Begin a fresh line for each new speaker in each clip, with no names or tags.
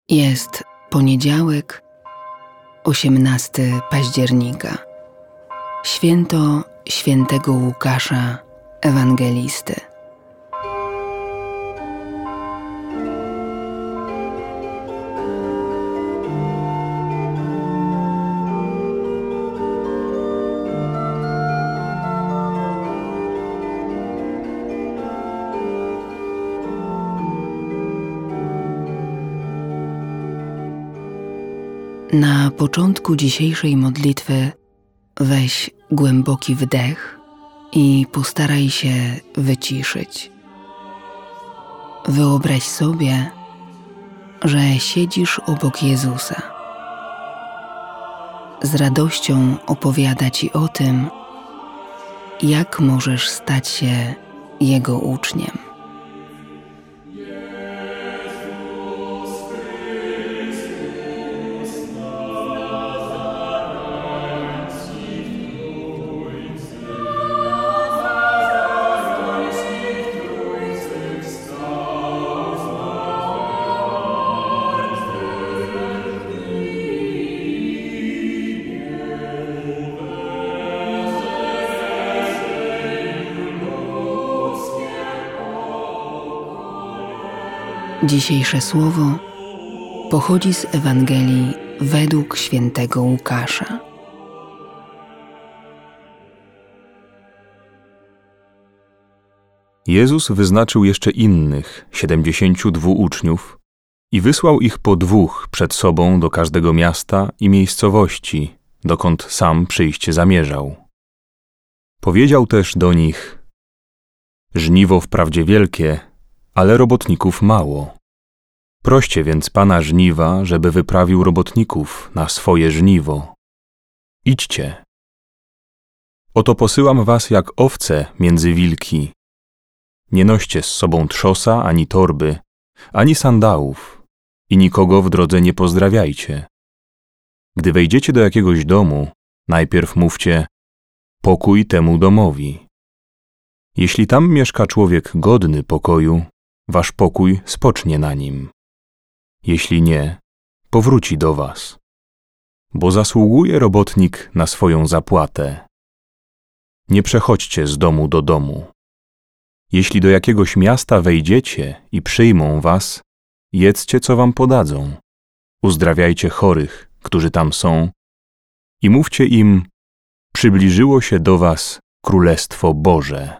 Jest poniedziałek, 18 października, święto świętego Łukasza Ewangelisty. Na początku dzisiejszej modlitwy weź głęboki wdech i postaraj się wyciszyć. Wyobraź sobie, że siedzisz obok Jezusa. Z radością opowiada Ci o tym, jak możesz stać się Jego uczniem. Dzisiejsze słowo pochodzi z Ewangelii według świętego Łukasza.
Jezus wyznaczył jeszcze innych 72 uczniów i wysłał ich po 2 przed sobą do każdego miasta i miejscowości, dokąd sam przyjść zamierzał. Powiedział też do nich: żniwo wprawdzie wielkie, ale robotników mało. Proście więc Pana żniwa, żeby wyprawił robotników na swoje żniwo. Idźcie. Oto posyłam was jak owce między wilki. Nie noście z sobą trzosa, ani torby, ani sandałów i nikogo w drodze nie pozdrawiajcie. Gdy wejdziecie do jakiegoś domu, najpierw mówcie: pokój temu domowi. Jeśli tam mieszka człowiek godny pokoju, wasz pokój spocznie na nim. Jeśli nie, powróci do was, bo zasługuje robotnik na swoją zapłatę. Nie przechodźcie z domu do domu. Jeśli do jakiegoś miasta wejdziecie i przyjmą was, jedzcie, co wam podadzą. Uzdrawiajcie chorych, którzy tam są, i mówcie im: przybliżyło się do was Królestwo Boże.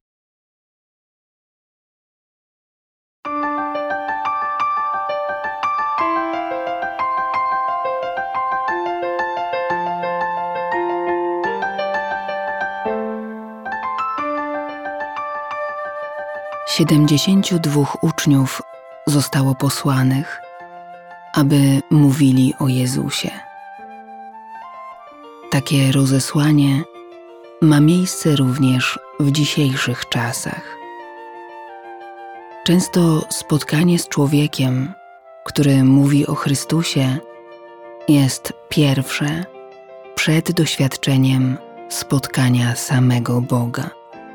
Siedemdziesięciu 72 uczniów zostało posłanych, aby mówili o Jezusie. Takie rozesłanie ma miejsce również w dzisiejszych czasach. Często spotkanie z człowiekiem, który mówi o Chrystusie, jest pierwsze przed doświadczeniem spotkania samego Boga.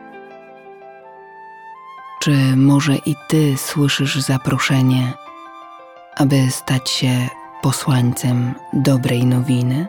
Czy może i Ty słyszysz zaproszenie, aby stać się posłańcem dobrej nowiny?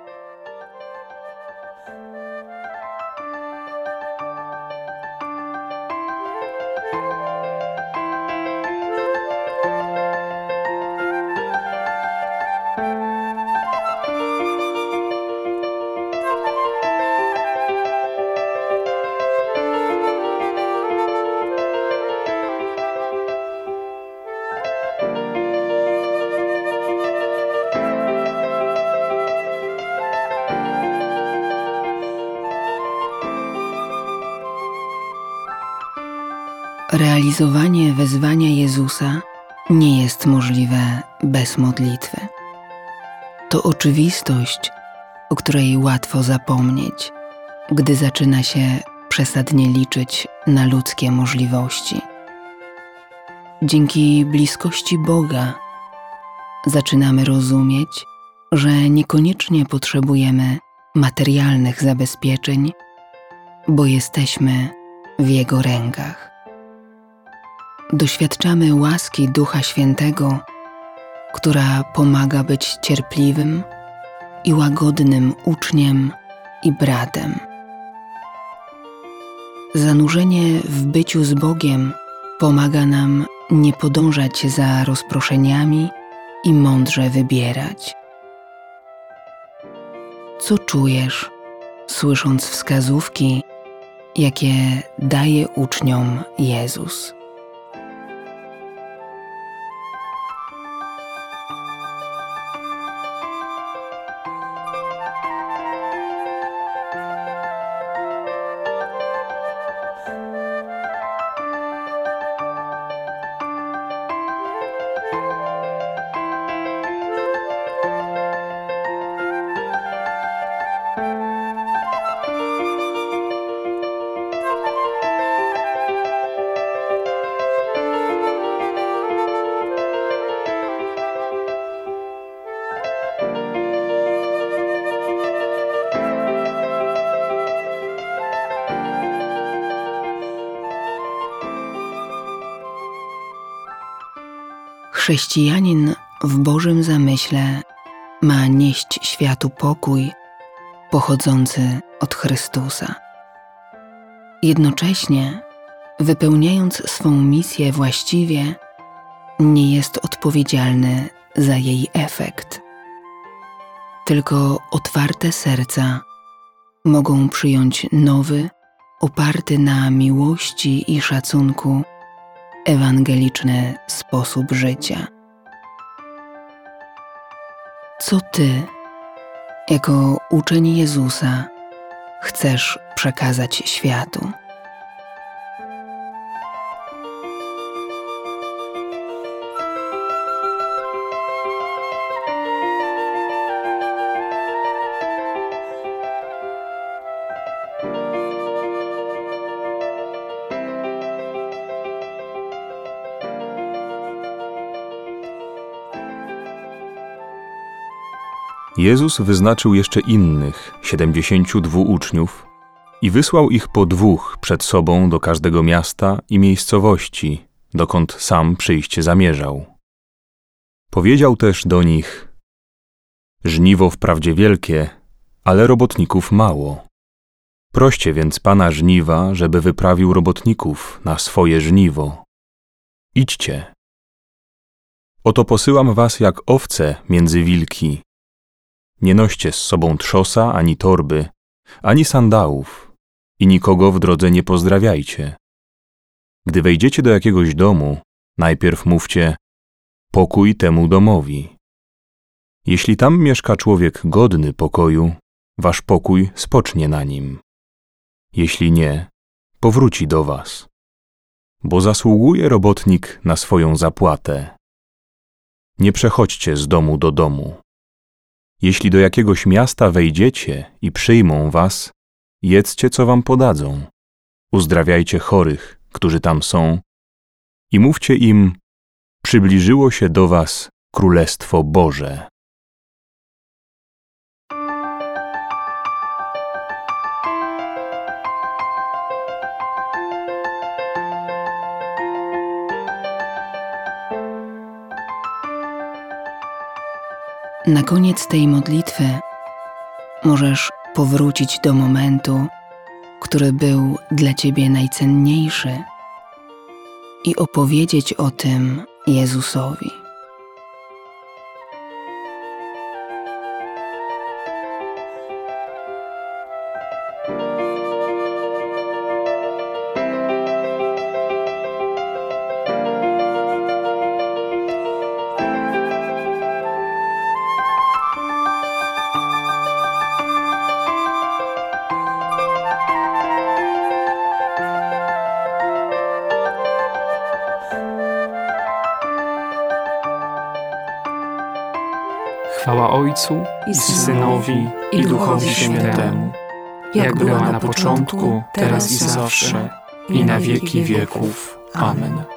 Realizowanie wezwania Jezusa nie jest możliwe bez modlitwy. To oczywistość, o której łatwo zapomnieć, gdy zaczyna się przesadnie liczyć na ludzkie możliwości. Dzięki bliskości Boga zaczynamy rozumieć, że niekoniecznie potrzebujemy materialnych zabezpieczeń, bo jesteśmy w Jego rękach. Doświadczamy łaski Ducha Świętego, która pomaga być cierpliwym i łagodnym uczniem i bratem. Zanurzenie w byciu z Bogiem pomaga nam nie podążać za rozproszeniami i mądrze wybierać. Co czujesz, słysząc wskazówki, jakie daje uczniom Jezus? Chrześcijanin w Bożym zamyśle ma nieść światu pokój pochodzący od Chrystusa. Jednocześnie, wypełniając swą misję właściwie, nie jest odpowiedzialny za jej efekt. Tylko otwarte serca mogą przyjąć nowy, oparty na miłości i szacunku, ewangeliczny sposób życia. Co Ty, jako uczeń Jezusa, chcesz przekazać światu?
Jezus wyznaczył jeszcze innych 72 uczniów i wysłał ich po 2 przed sobą do każdego miasta i miejscowości, dokąd sam przyjść zamierzał. Powiedział też do nich: żniwo wprawdzie wielkie, ale robotników mało. Proście więc Pana żniwa, żeby wyprawił robotników na swoje żniwo. Idźcie. Oto posyłam was jak owce między wilki. Nie noście z sobą trzosa, ani torby, ani sandałów i nikogo w drodze nie pozdrawiajcie. Gdy wejdziecie do jakiegoś domu, najpierw mówcie: pokój temu domowi. Jeśli tam mieszka człowiek godny pokoju, wasz pokój spocznie na nim. Jeśli nie, powróci do was, bo zasługuje robotnik na swoją zapłatę. Nie przechodźcie z domu do domu. Jeśli do jakiegoś miasta wejdziecie i przyjmą was, jedzcie, co wam podadzą. Uzdrawiajcie chorych, którzy tam są, i mówcie im: przybliżyło się do was Królestwo Boże.
Na koniec tej modlitwy możesz powrócić do momentu, który był dla Ciebie najcenniejszy, i opowiedzieć o tym Jezusowi.
Chwała Ojcu i Synowi, i Duchowi Świętemu, jak była na początku, teraz i zawsze, i na wieki wieków. Amen.